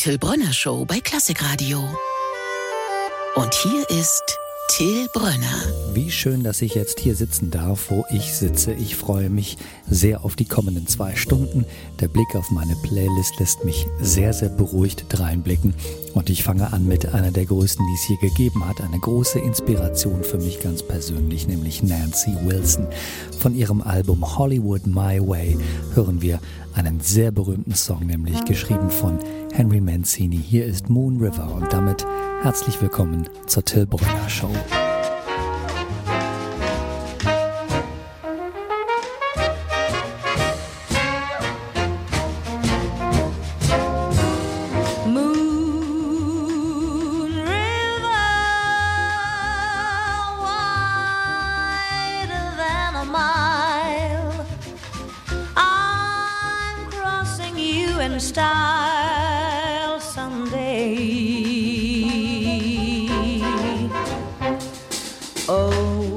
Till Brönner Show bei Klassikradio. Und hier ist Till Brönner. Wie schön, dass ich jetzt hier sitzen darf, wo ich sitze. Ich freue mich sehr auf die kommenden 2 Stunden. Der Blick auf meine Playlist lässt mich sehr, sehr beruhigt dreinblicken. Und ich fange an mit einer der größten, die es je gegeben hat. Eine große Inspiration für mich ganz persönlich, nämlich Nancy Wilson. Von ihrem Album Hollywood My Way hören wir einen sehr berühmten Song, nämlich geschrieben von Henry Mancini. Hier ist Moon River und damit herzlich willkommen zur Till Brönner Show. Style someday. Oh,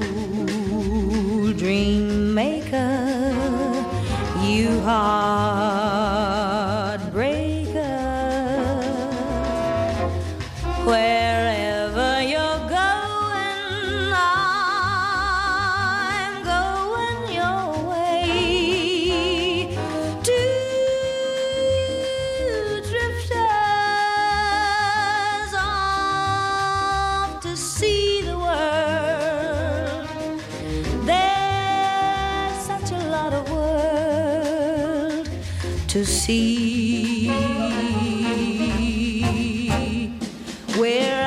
dream maker, you heartbreaker, wherever you're going, I'm going your way. To see, we're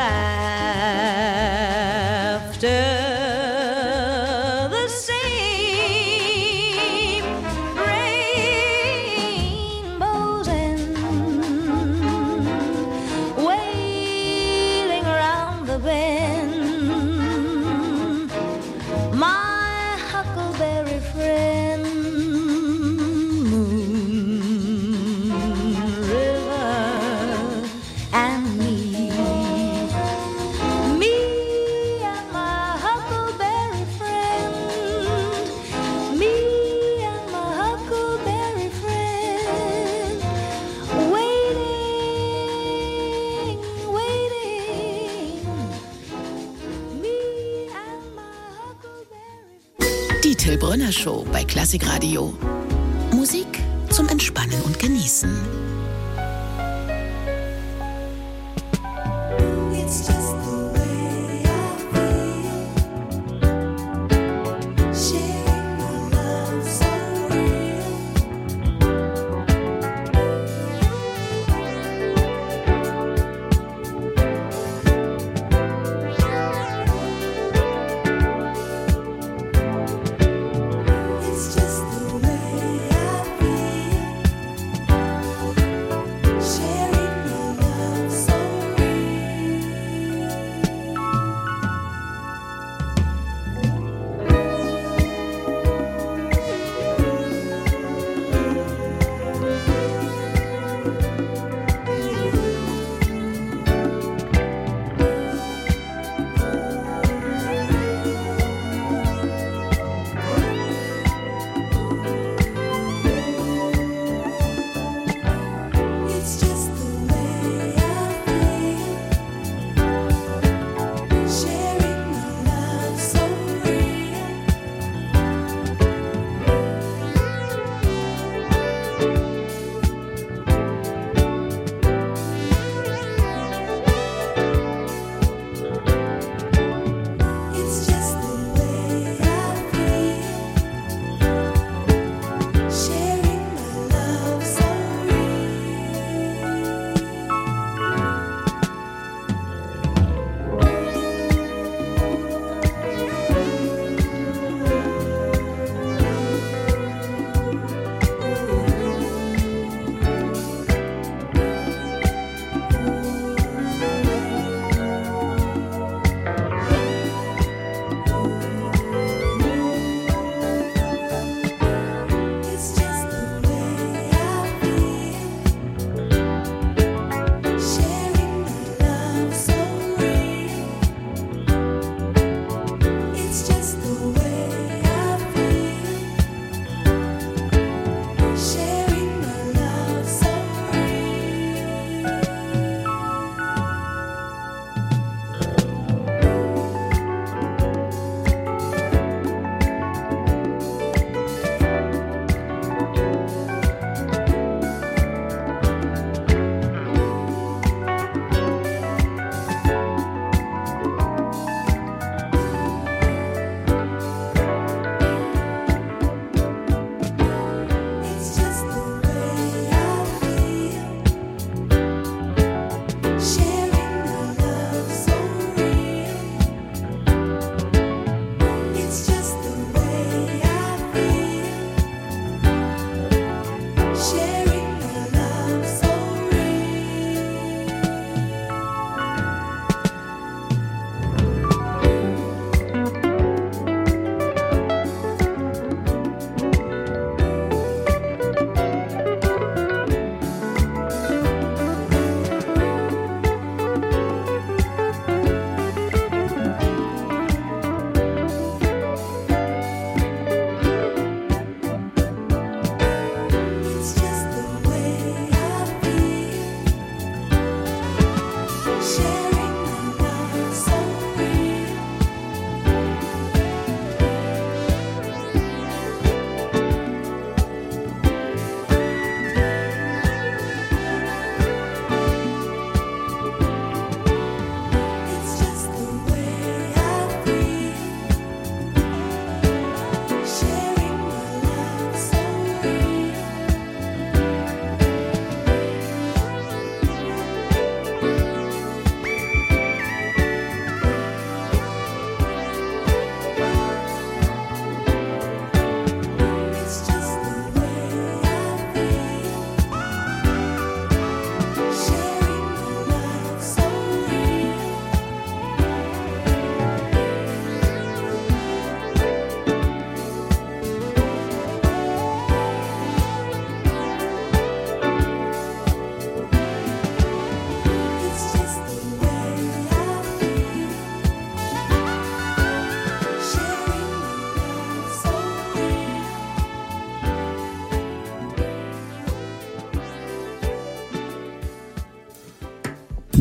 after the same rainbows and wailing around the bend, my huckleberry friend. Die Till Brönner Show bei Klassikradio. Musik zum Entspannen und Genießen. It's just the way I feel.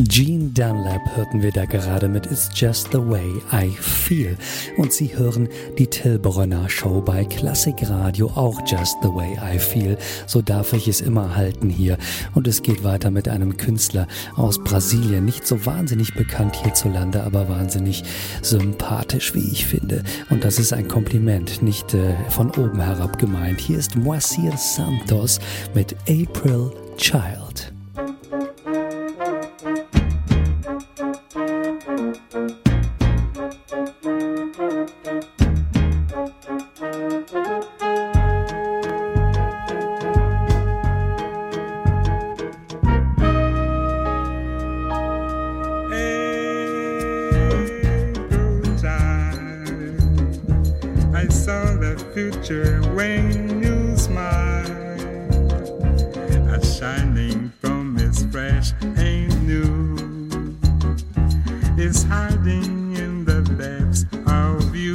Gene Dunlap hörten wir da gerade mit It's Just the Way I Feel. Und Sie hören die Till Brönner Show bei Klassikradio, auch Just the Way I Feel. So darf ich es immer halten hier. Und es geht weiter mit einem Künstler aus Brasilien. Nicht so wahnsinnig bekannt hierzulande, aber wahnsinnig sympathisch, wie ich finde. Und das ist ein Kompliment, nicht von oben herab gemeint. Hier ist Moacir Santos mit April Child. When you smile, a shining promise fresh and new is hiding in the depths of you.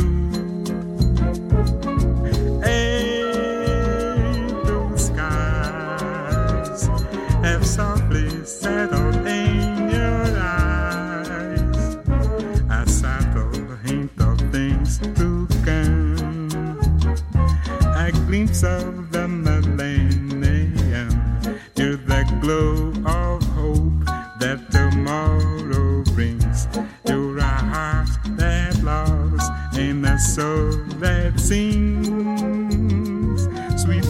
April skies have softly settled in your eyes, a subtle hint of things to come. A glimpse of the millennium, you're the glow of hope that tomorrow brings. You're a heart that loves and a soul that sings. Sweet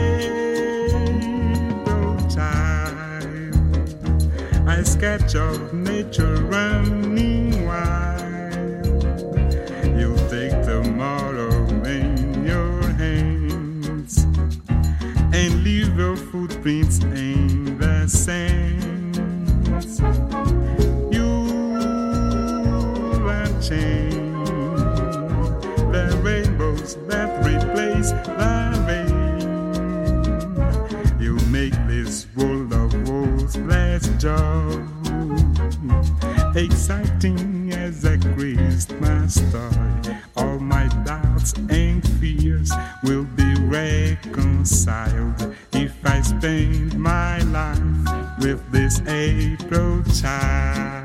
April child, a sketch of nature running wild. You'll take tomorrow in your hands and leave your footprints in the sands. You'll unchain the rainbows that replace the rain. You make this world of woes less joy, exciting as a Christmas toy. All my doubts and fears will be reconciled if I spend my life with this April child.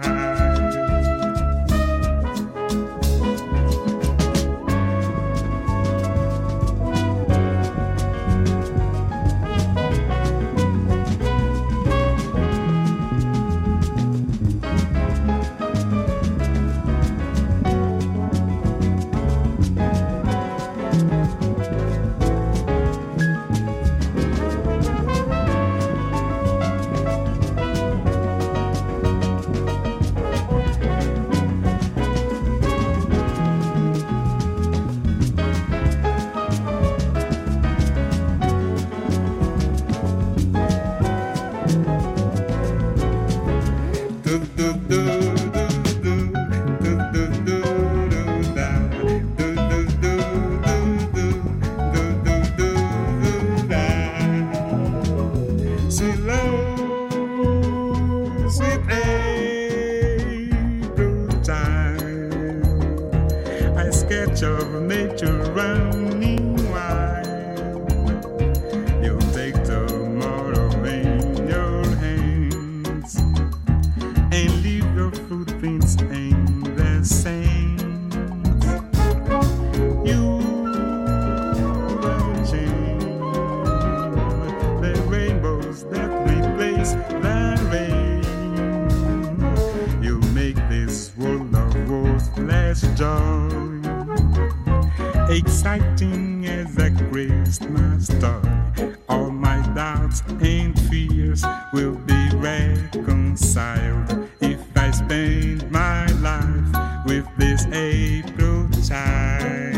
Exciting as a Christmas toy. All my doubts and fears will be reconciled if I spend my life with this April child.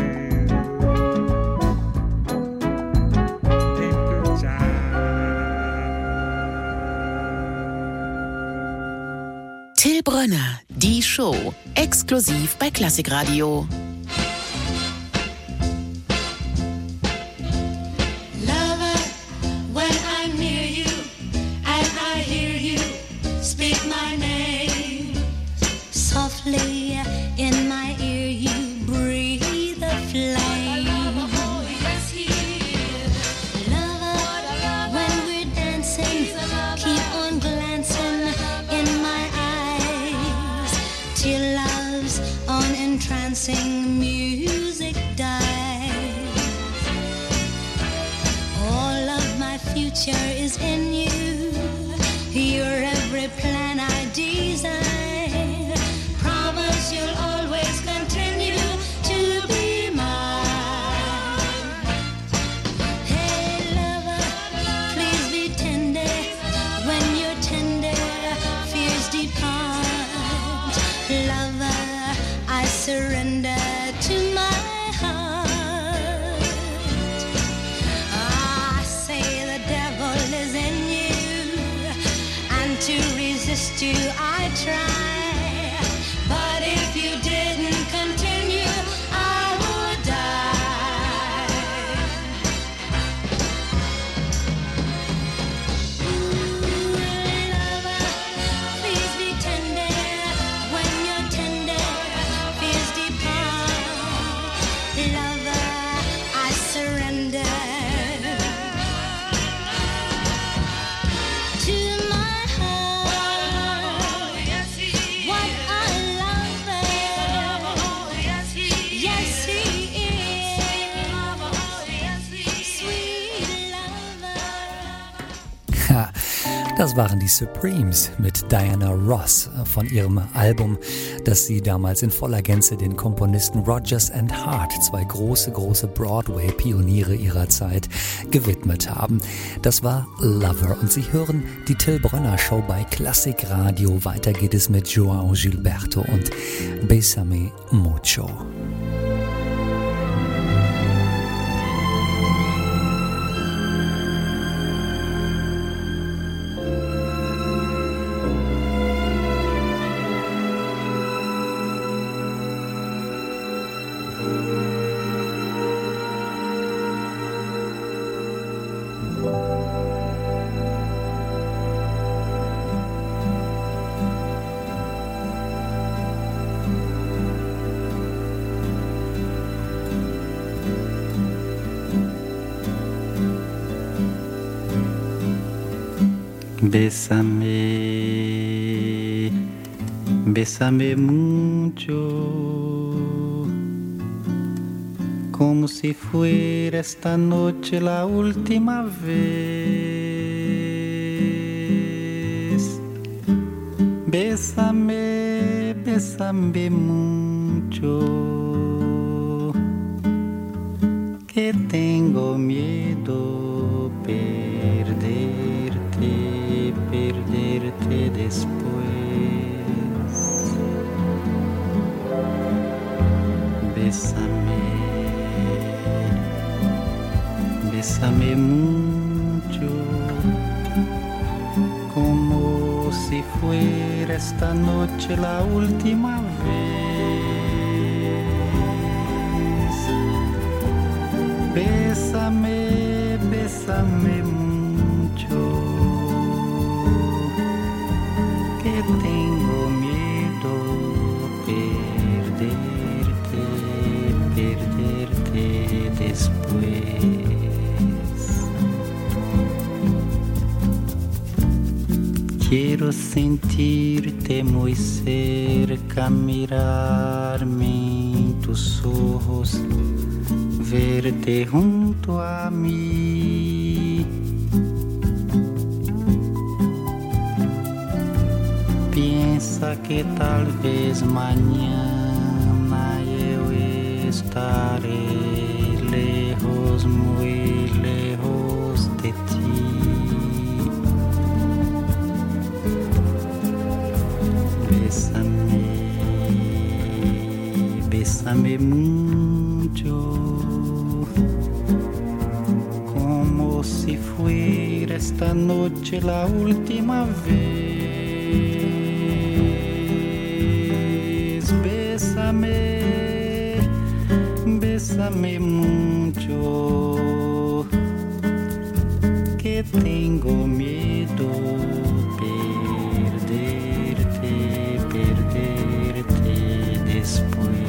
April child. Till Brönner, die Show, exklusiv bei Klassikradio. In my ear you breathe a flame. Oh, yes, he is. Lover, when we're dancing, keep on glancing in my eyes. dancing music dies. All of my future is in you. You're every plan I design. Promise you'll always continue to be mine. Hey lover, please be tender. When you're tender, fears depart. Lover, I surrender to my heart. I say the devil is in you, and to resist you I try. But if you didn't continue, I would die. Ooh, lover, please be tender. When you're tender, fears depart. Lover, I surrender to my heart. What a lover! Yes, he is. Sweet lover. Ha, das waren die Supremes mit Diana Ross von ihrem Album, das sie damals in voller Gänze den Komponisten Rodgers and Hart, zwei große Broadway-Pioniere ihrer Zeit, gewidmet haben. Das war Lover und Sie hören die Till Brönner Show bei Klassikradio. Weiter geht es mit João Gilberto und Bésame Mucho. Bésame, bésame mucho, como si fuera esta noche la última vez. Bésame, bésame mucho, que tengo miedo perderte después. Bésame, bésame mucho, como si fuera esta noche la última vez. Bésame, bésame mucho, que tengo miedo perderte después. Quiero sentirte muy cerca, mirarme en tus ojos, verte junto a mí. Piensa que tal vez mañana yo estaré lejos, muy lejos de ti. Bésame, bésame mucho, como si fuera esta noche la última vez. Bésame, bésame mucho, que tengo miedo perderte después.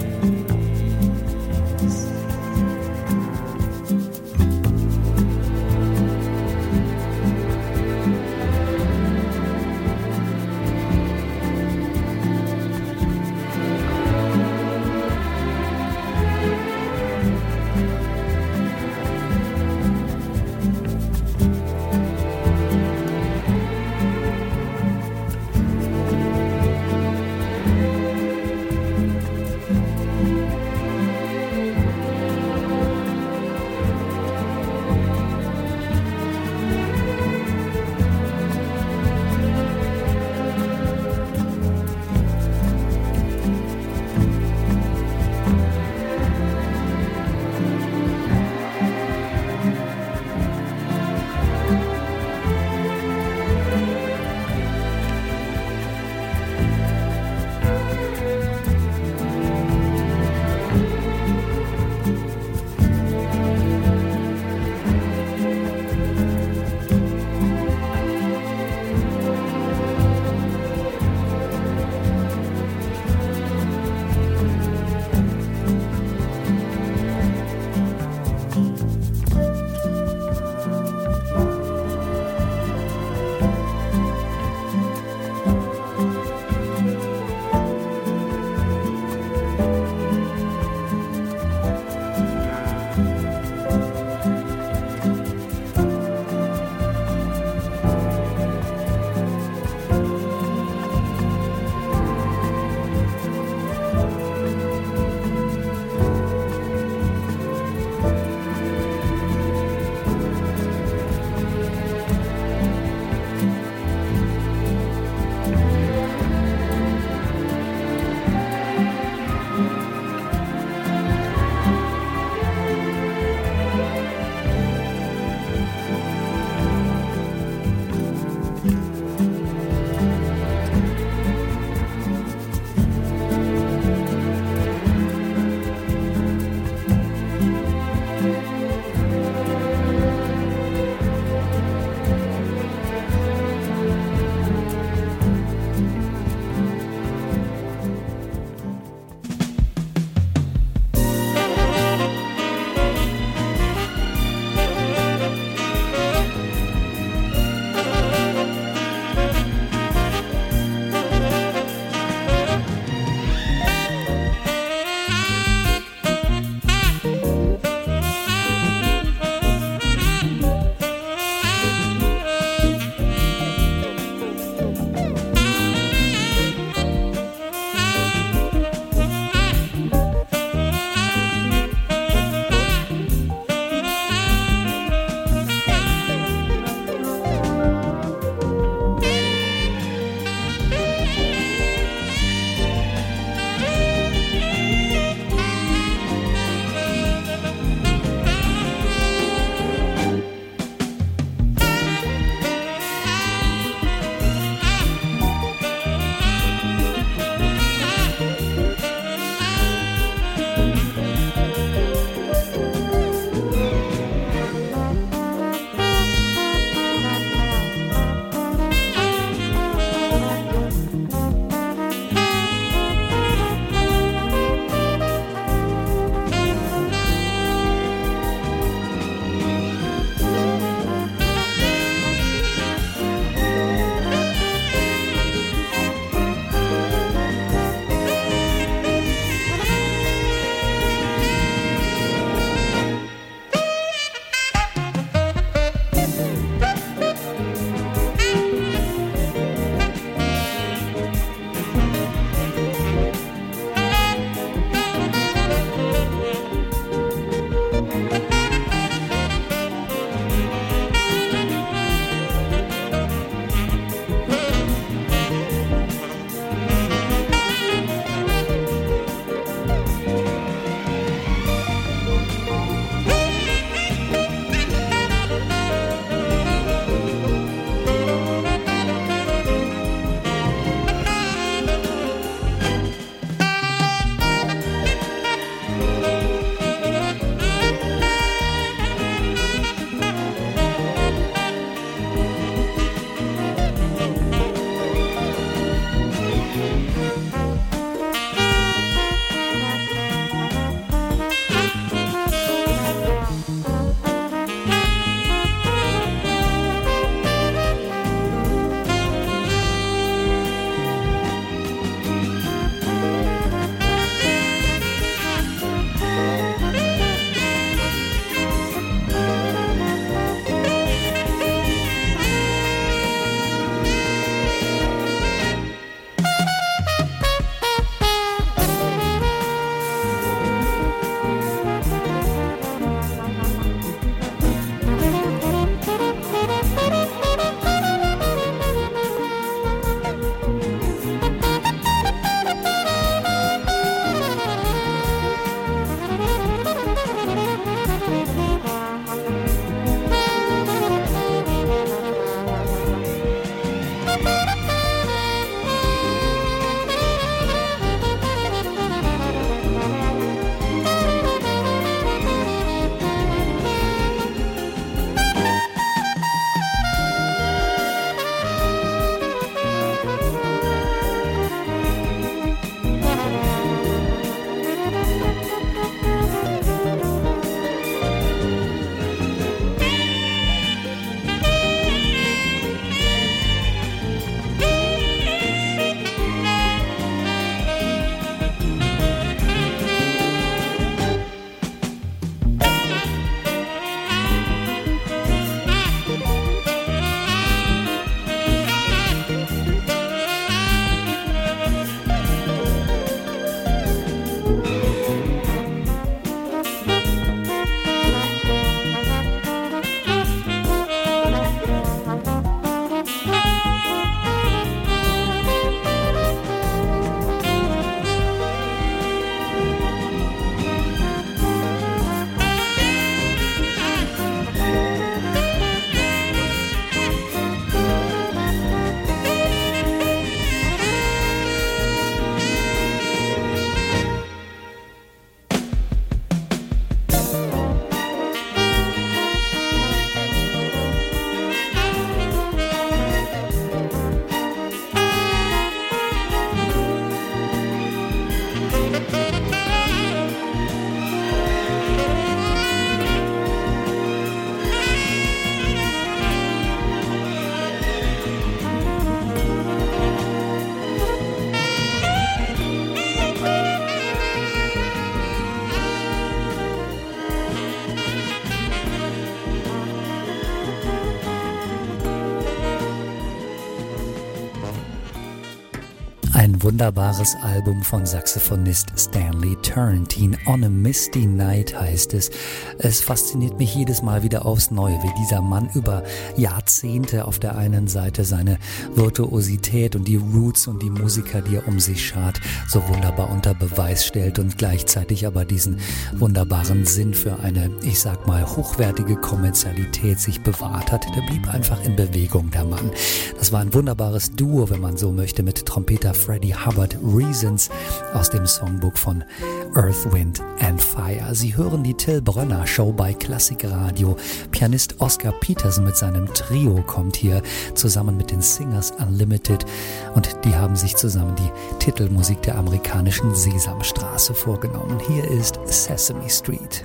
wunderbares Album von Saxophonist Stanley Turrentine. On a Misty Night heißt es. Es fasziniert mich jedes Mal wieder aufs Neue, wie dieser Mann über Jahrzehnte auf der einen Seite seine Virtuosität und die Roots und die Musiker, die er um sich schart, so wunderbar unter Beweis stellt und gleichzeitig aber diesen wunderbaren Sinn für eine, ich sag mal, hochwertige Kommerzialität sich bewahrt hat. Der blieb einfach in Bewegung, der Mann. Das war ein wunderbares Duo, wenn man so möchte, mit Trompeter Freddie Hubbard, Reasons aus dem Songbook von Earth, Wind and Fire. Sie hören die Till Brönner Show bei Klassikradio. Pianist Oscar Peterson mit seinem Trio kommt hier zusammen mit den Singers Unlimited und die haben sich zusammen die Titelmusik der amerikanischen Sesamstraße vorgenommen. Hier ist Sesame Street.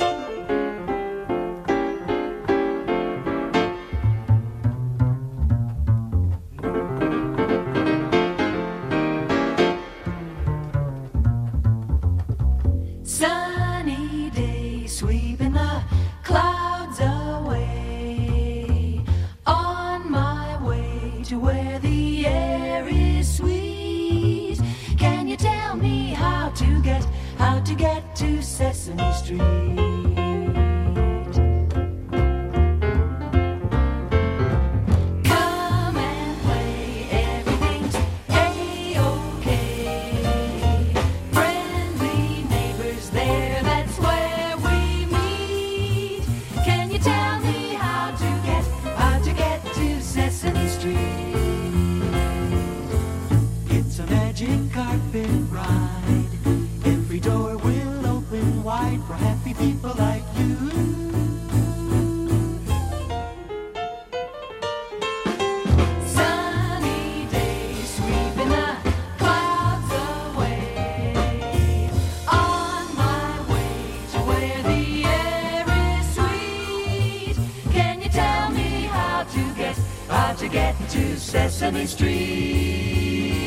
Sunny day sweeping the clouds away, on my way to where the air is sweet. Can you tell me how to get to Sesame Street? For happy people like you. Sunny days sweeping the clouds away, on my way to where the air is sweet. Can you tell me how to get to Sesame Street?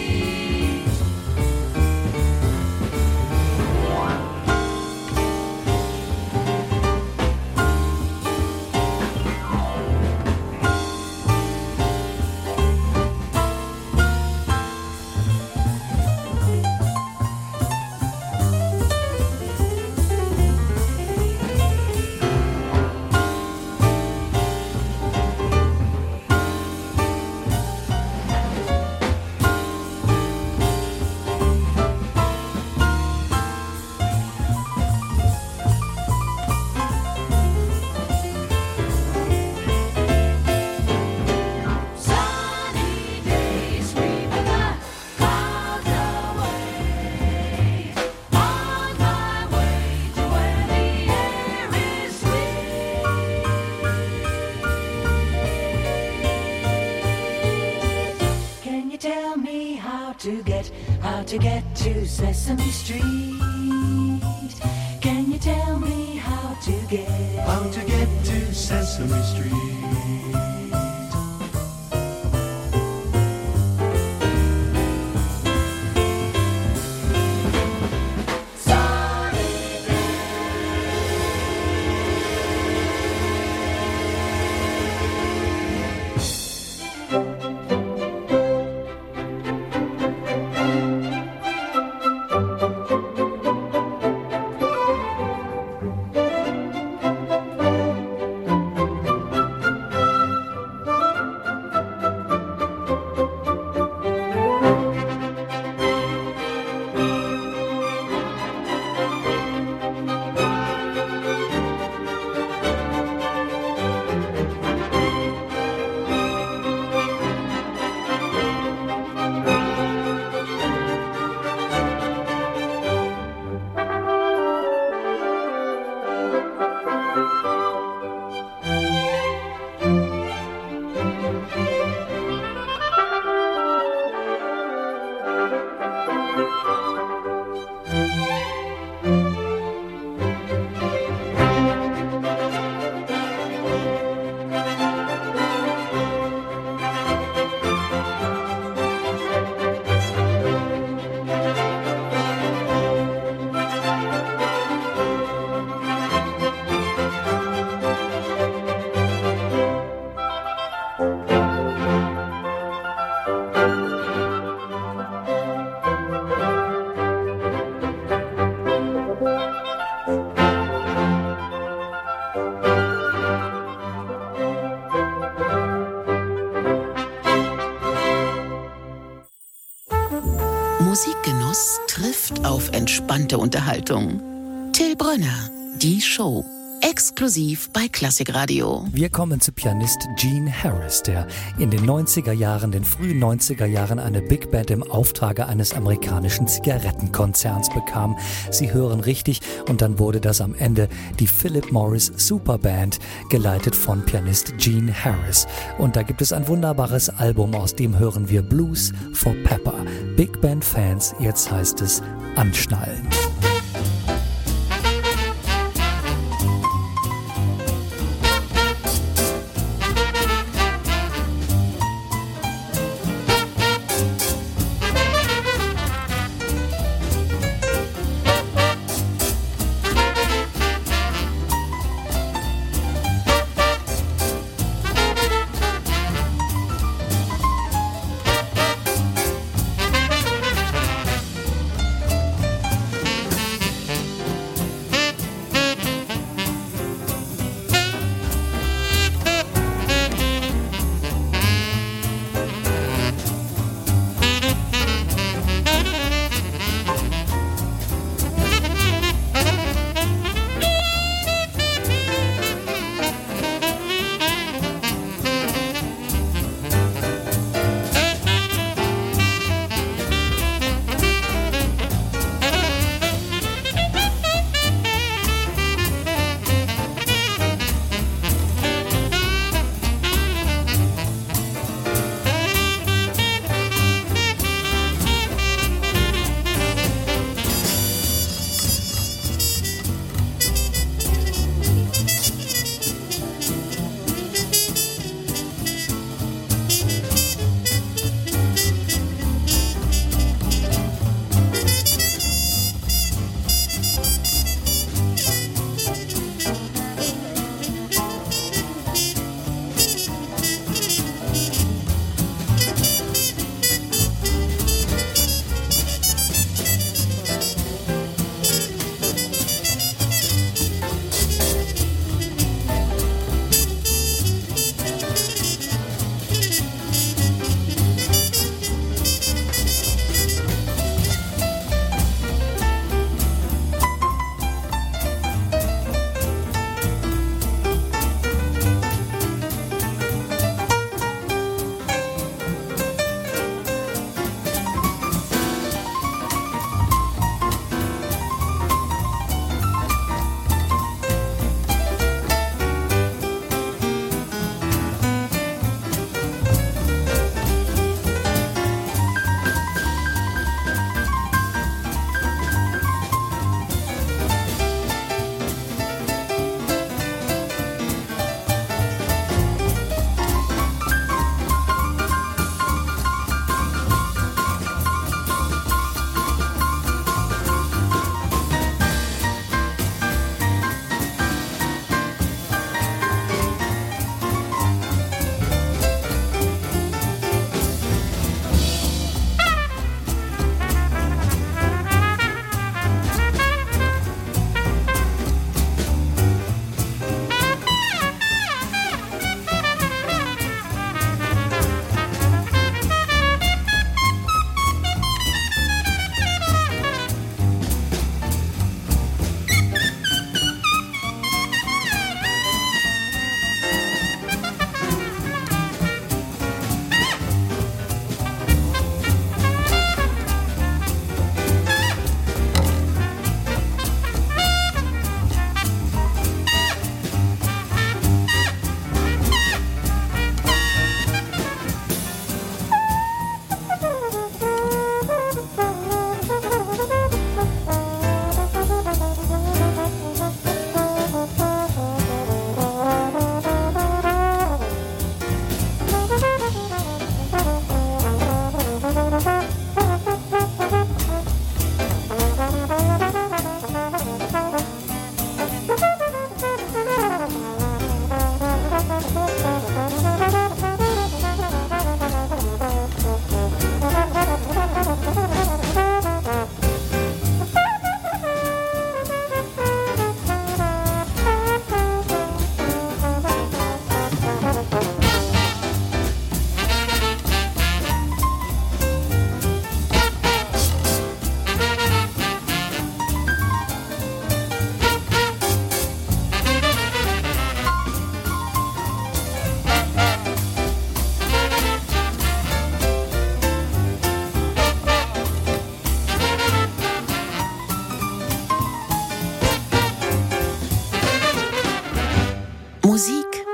To get to Sesame Street. Can you tell me how to get to Sesame Street? entspannte Unterhaltung. Till Brönner, die Show. Exklusiv bei Klassikradio. Wir kommen zu Pianist Gene Harris, der in den 90er Jahren, den frühen 90er Jahren, eine Big Band im Auftrage eines amerikanischen Zigarettenkonzerns bekam. Sie hören richtig, und dann wurde das am Ende die Philip Morris Superband, geleitet von Pianist Gene Harris. Und da gibt es ein wunderbares Album, aus dem hören wir Blues for Pepper. Big Band Fans, jetzt heißt es anschnallen.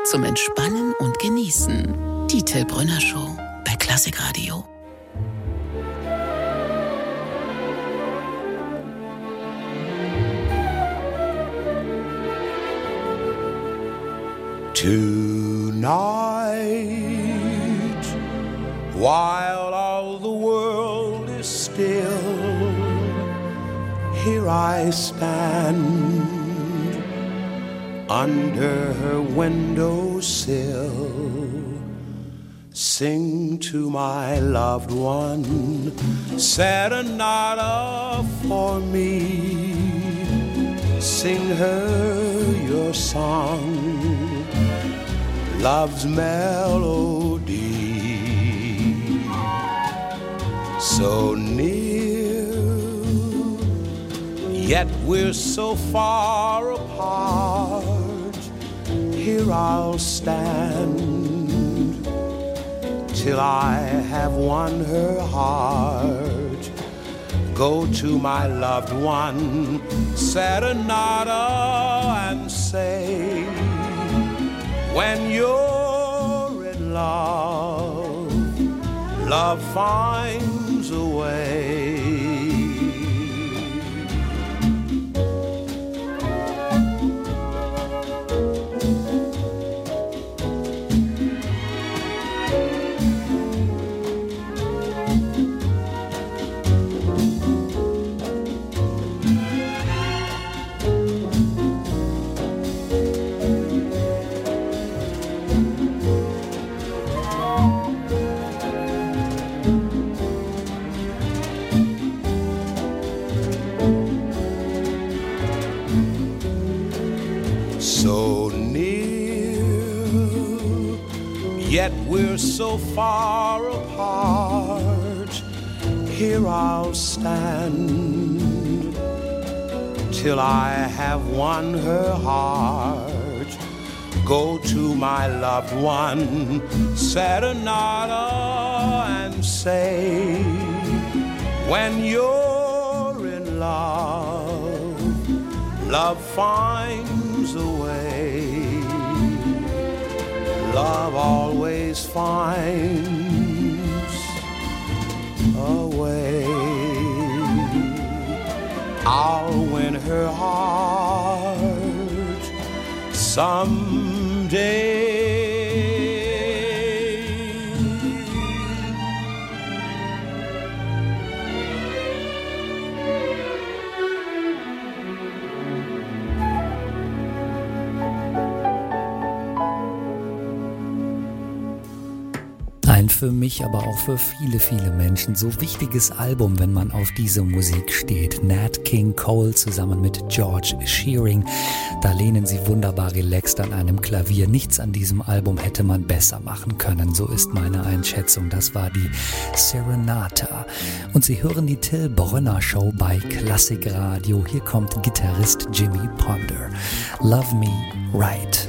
zum Entspannen und Genießen. Die Till Brönner Show bei Klassikradio. Tonight, while all the world is still, here I stand under her windowsill, sing to my loved one, serenade for me, sing her your song, love's melody, so near, yet we're so far apart. Here I'll stand till I have won her heart. Go to my loved one, serenade and say, when you're in love, love finds a way. Yet we're so far apart. Here I'll stand till I have won her heart. Go to my loved one, serenade and say, when you're in love, love finds a way. Love always finds a way. I'll win her heart someday. Ein für mich, aber auch für viele, viele Menschen so wichtiges Album, wenn man auf diese Musik steht. Nat King Cole zusammen mit George Shearing. Da lehnen sie wunderbar relaxed an einem Klavier. Nichts an diesem Album hätte man besser machen können. So ist meine Einschätzung. Das war die Serenata. Und Sie hören die Till Brönner Show bei Klassikradio. Hier kommt Gitarrist Jimmy Ponder. Love Me Right.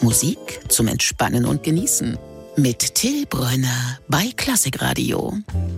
Musik zum Entspannen und Genießen. Mit Till Brönner bei Klassikradio.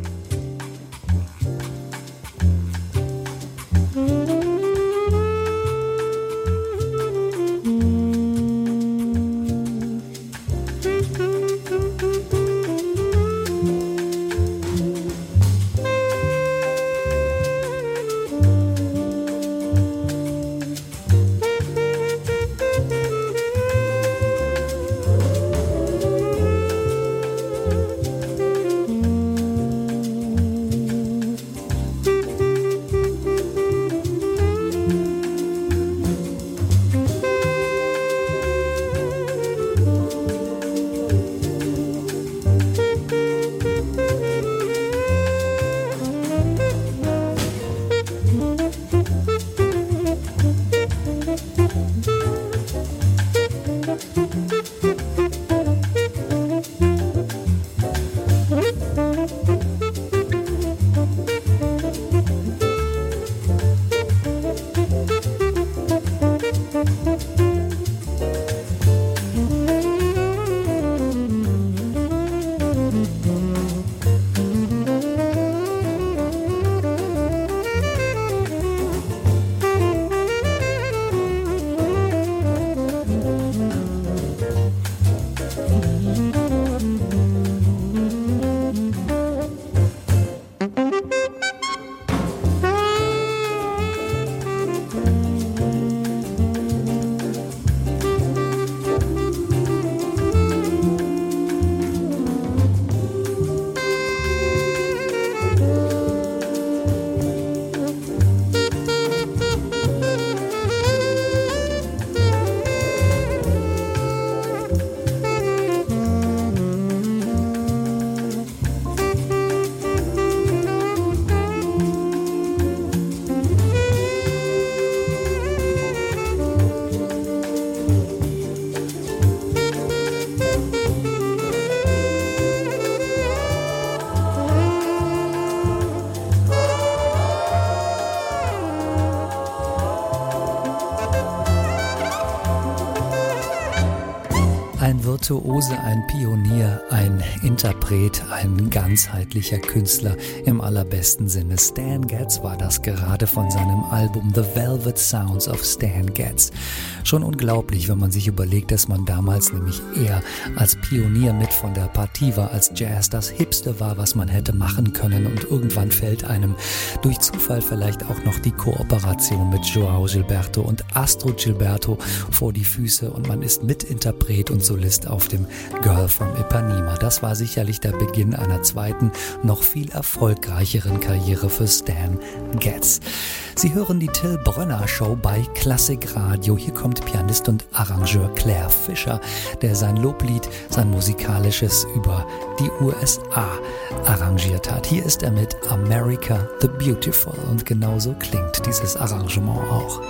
Ein Virtuose, ein Pionier, ein Interpret, ein ganzheitlicher Künstler im allerbesten Sinne. Stan Getz war das gerade von seinem Album The Velvet Sounds of Stan Getz. Schon unglaublich, wenn man sich überlegt, dass man damals nämlich eher als Pionier mit von der Partie war, als Jazz das Hipste war, was man hätte machen können, und irgendwann fällt einem durch Zufall vielleicht auch noch die Kooperation mit João Gilberto und Astrid Gilberto vor die Füße und man ist Mitinterpret und Solist auf dem Girl from Ipanema. Das war sicherlich der Beginn einer zweiten, noch viel erfolgreicheren Karriere für Stan Getz. Sie hören die Till Brönner Show bei Klassikradio. Hier kommt Pianist und Arrangeur Claire Fischer, der sein Loblied, sein musikalisches über die USA arrangiert hat. Hier ist er mit America the Beautiful und genauso klingt dieses Arrangement auch.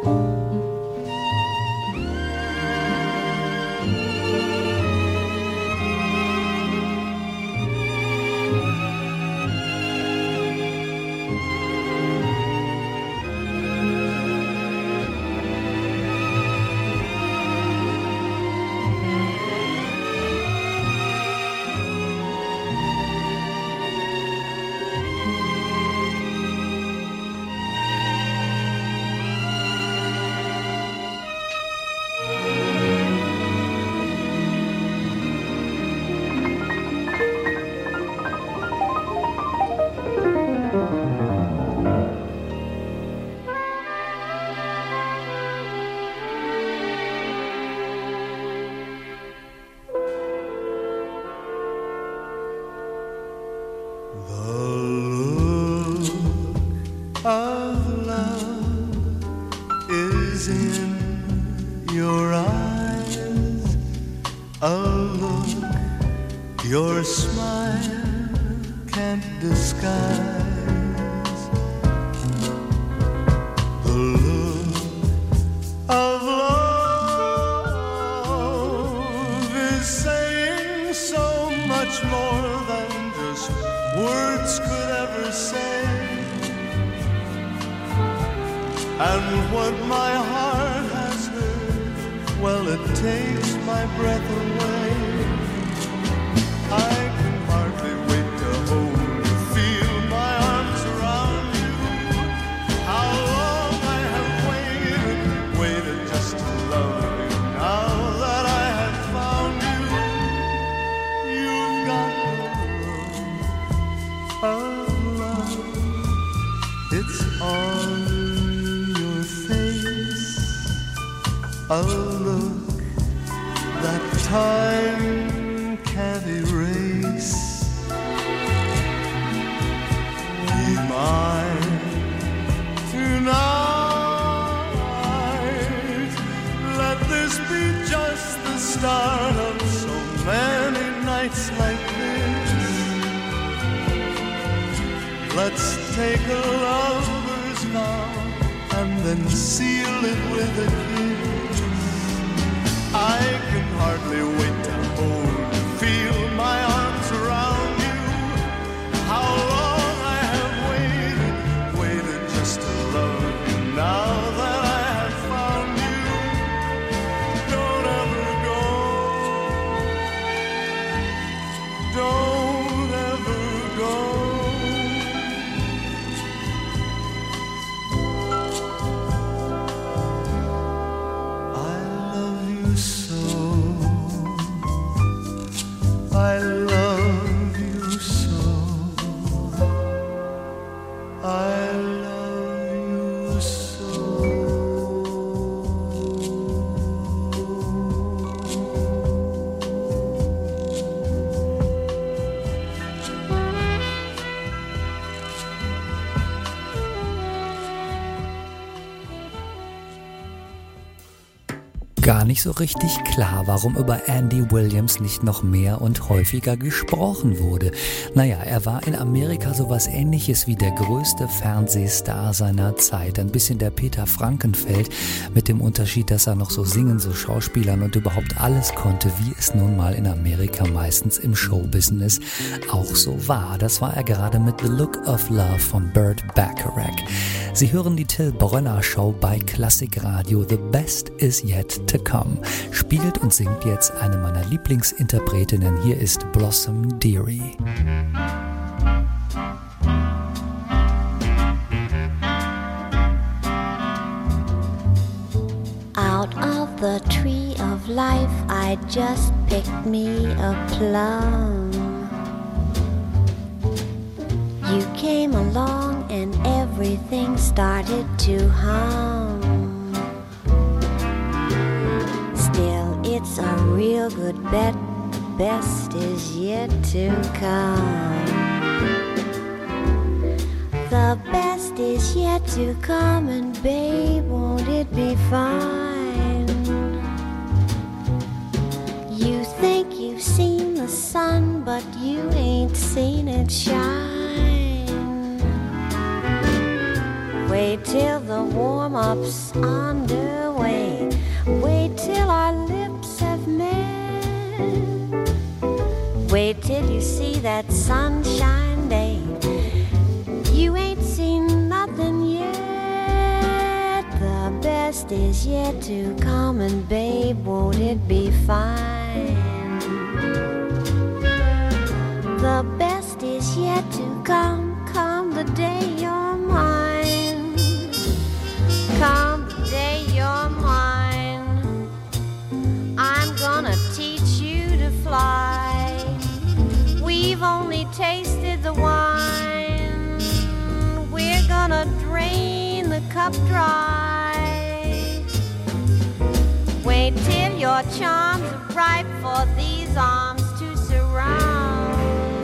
of love is in your eyes, a look your smile can't disguise. The look of love is saying so much more than just words could ever say. And what my heart has heard, well, it takes my breath away. I can hardly wait to hold you, feel my arms around you. How long I have waited just to love you. Now that I have found you, you've got the look of love. It's on a look that time can't erase. Be mine tonight. Let this be just the start of so many nights like this. Let's take a lover's vow and then seal it with a kiss. I can hardly wait to hold you, feel my arms around you. How long I have waited just to love you. Now that I have found you, don't ever go, don't ever go. I love you so. I love you so. Gar nicht so richtig klar, warum über Andy Williams nicht noch mehr und häufiger gesprochen wurde. Naja, er war in Amerika sowas Ähnliches wie der größte Fernsehstar seiner Zeit. Ein bisschen der Peter Frankenfeld, mit dem Unterschied, dass er noch so singen, so schauspielern und überhaupt alles konnte, wie es nun mal in Amerika meistens im Showbusiness auch so war. Das war er gerade mit The Look of Love von Burt Bacharach. Sie hören die Till Brönner Show bei Klassikradio. The best is yet to come. Spielt und singt jetzt eine meiner Lieblingsinterpretinnen. Hier ist Blossom Dearie. Out of the tree of life, I just picked me a plum. You came along and everything started to hum. Still, it's a real good bet, the best is yet to come. The best is yet to come, and babe, won't it be fine? You think you've seen the sun, but you ain't seen it shine. Wait till the warm warm-ups underway. Wait till our lips have met. Wait till you see that sunshine day. You ain't seen nothing yet. The best is yet to come, and babe, won't it be fine? The best is yet to come, come the day you're mine. Come the day you're mine. I'm gonna teach you to fly. We've only tasted the wine. We're gonna drain the cup dry. Wait till your charms are ripe for these arms to surround.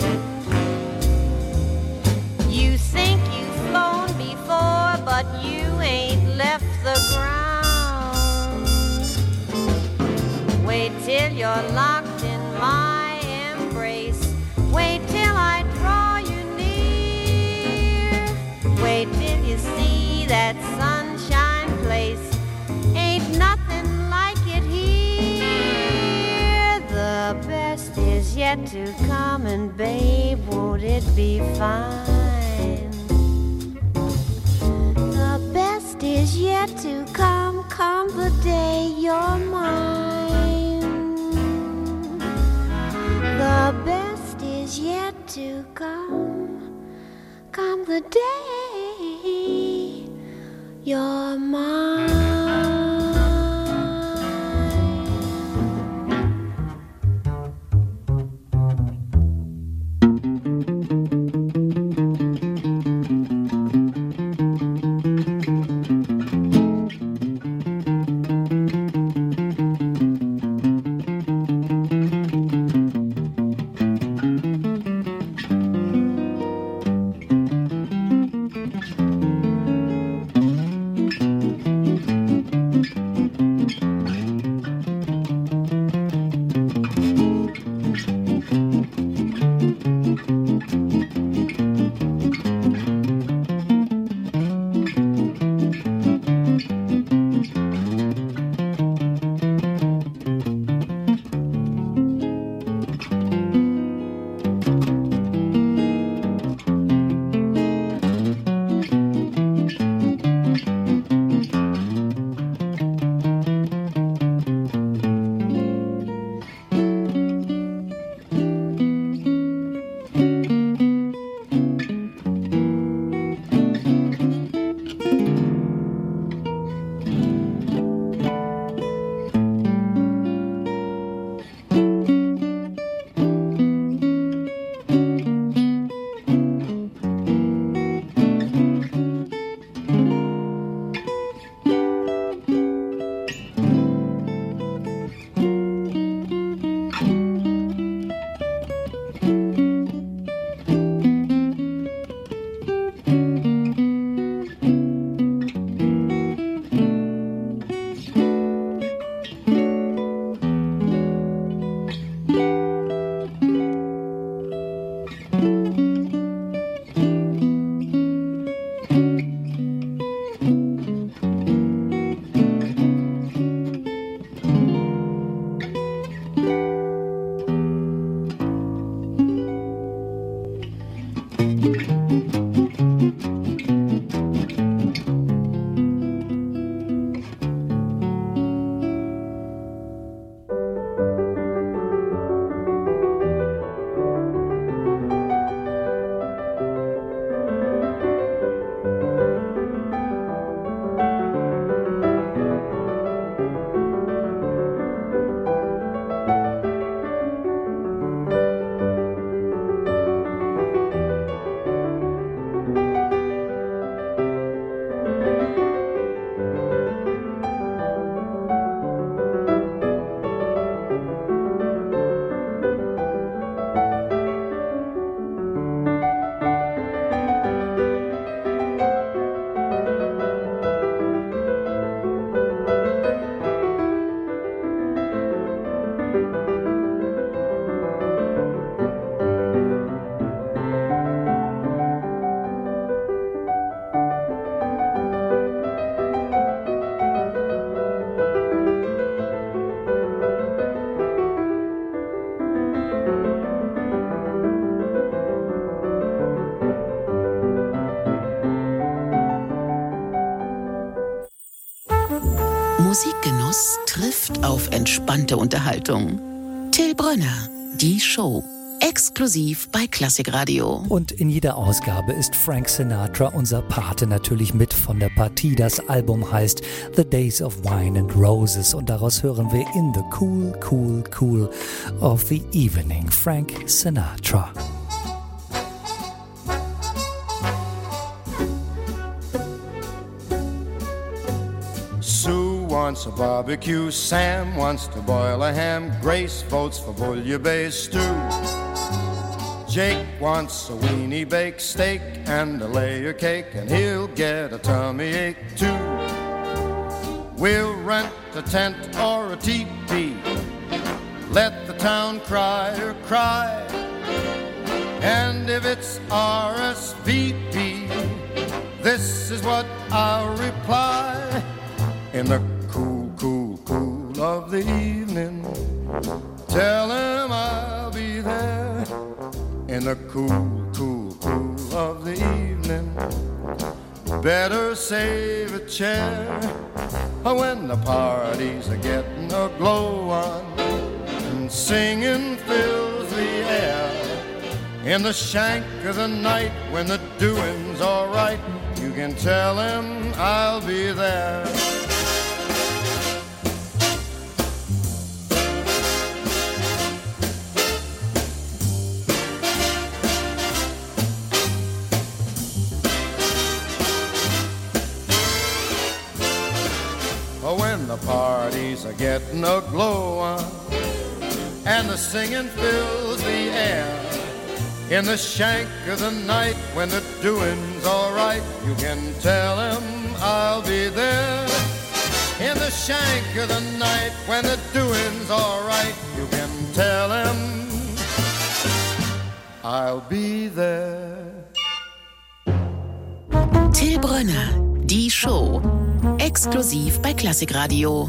You think you've flown before, but you ain't left the ground. Wait till you're locked in my embrace. Wait till I draw you near. Wait till you see that sunshine place. Ain't nothing like it here. The best is yet to come, and babe, won't it be fine? The best is yet to come, come the day you're mine. The best is yet to come, come the day you're mine. Musikgenuss trifft auf entspannte Unterhaltung. Till Brönner, die Show. Exklusiv bei Klassikradio. Und in jeder Ausgabe ist Frank Sinatra unser Pate natürlich mit von der Partie. Das Album heißt The Days of Wine and Roses und daraus hören wir In the Cool, Cool, Cool of the Evening, Frank Sinatra. Sue wants a barbecue, Sam wants to boil a ham, Grace votes for bouillabaisse stew. Jake wants a weenie baked steak and a layer cake, and he'll get a tummy ache too. We'll rent a tent or a teepee, let the town crier cry, and if it's RSVP, this is what I'll reply. In the cool, cool, cool of the evening, tell him I'll be there. In the cool, cool, cool of the evening, better save a chair. When the parties are getting a glow on and singing fills the air. In the shank of the night when the doing's alright, you can tell him I'll be there. When the parties are getting a glow on and the singing fills the air. In the shank of the night when the doing's alright, you can tell him I'll be there. In the shank of the night when the doing's alright, you can tell him I'll be there. Till Brönner, die Show. Exklusiv bei Klassikradio.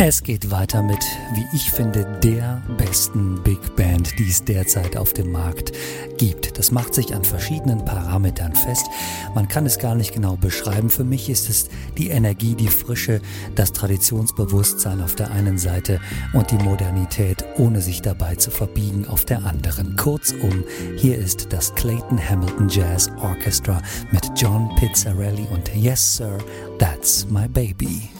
Es geht weiter mit, wie ich finde, der besten Big Band, die es derzeit auf dem Markt gibt. Das macht sich an verschiedenen Parametern fest. Man kann es gar nicht genau beschreiben. Für mich ist es die Energie, die Frische, das Traditionsbewusstsein auf der einen Seite und die Modernität, ohne sich dabei zu verbiegen, auf der anderen. Kurzum, hier ist das Clayton Hamilton Jazz Orchestra mit John Pizzarelli und Yes Sir, That's My Baby.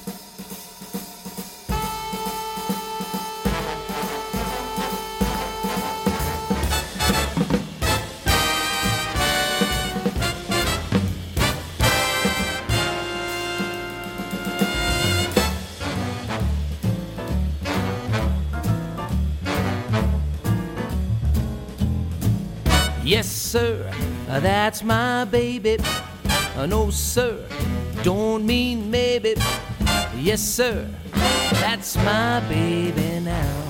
Yes, sir, that's my baby. No, sir, don't mean maybe. Yes, sir, that's my baby now.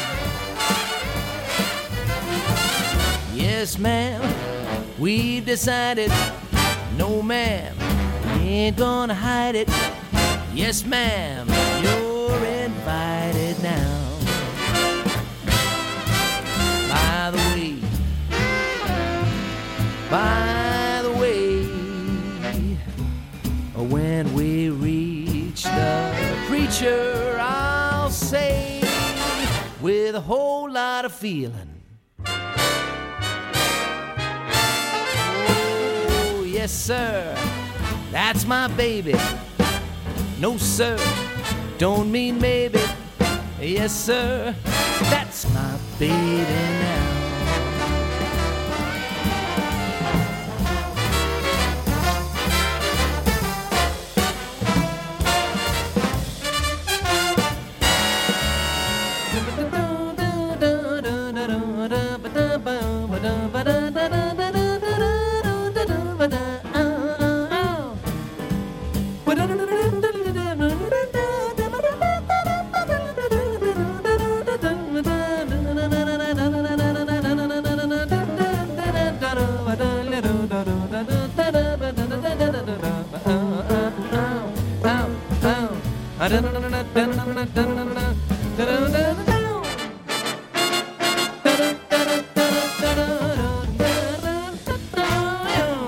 Yes, ma'am, we've decided. No, ma'am, we ain't gonna hide it. Yes, ma'am, you're invited now. By the way, when we reach the preacher, I'll say with a whole lot of feeling, oh, yes, sir, that's my baby. No, sir, don't mean maybe. Yes, sir, that's my baby now.